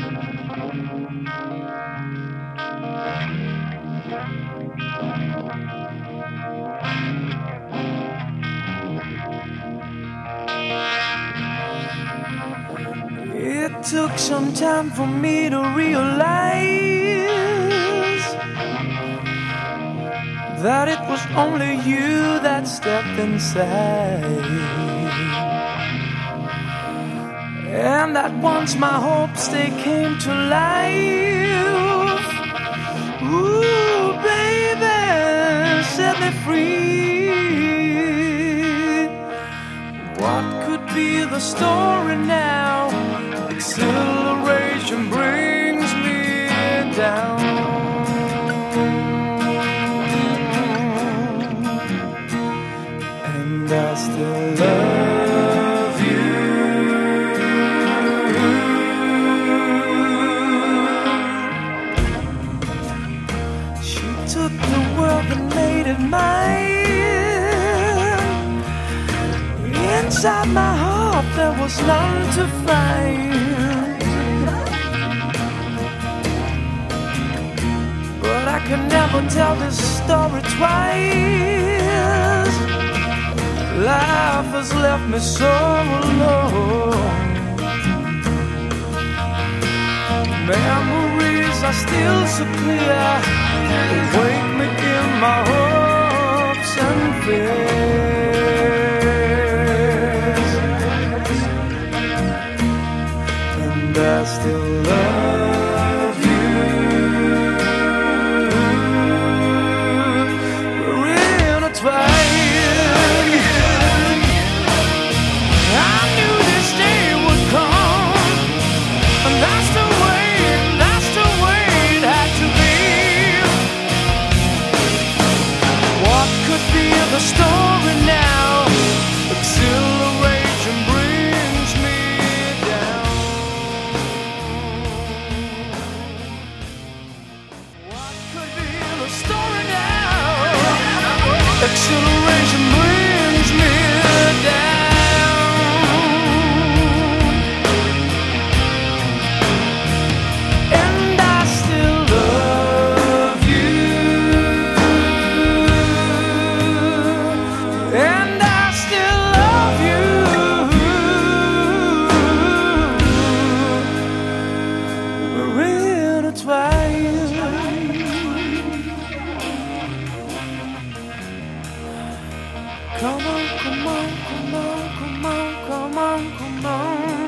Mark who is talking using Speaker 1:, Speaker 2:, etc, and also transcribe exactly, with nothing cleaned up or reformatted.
Speaker 1: It took some time for me to realize that it was only you that stepped inside, and that once my hopes they came to life, ooh baby, set me free. What could be the story now? Exhilaration brings me down, and I still love you. She took the world and made it mine. Inside my heart there was none to find, but I can never tell this story twice. Life has left me so alone. Memories are still so clear, awake me in my hopes and fears, and I still love you. We're intertwined. I knew this day would come, and that's the way, that's the way it had to be. What could be the story now? Exhilaration brings me down. What could be the story now? Exhilaration brings me down. And I still love you. And I still love you. We're intertwined. Come on, come on, come on, come on, come on, come on.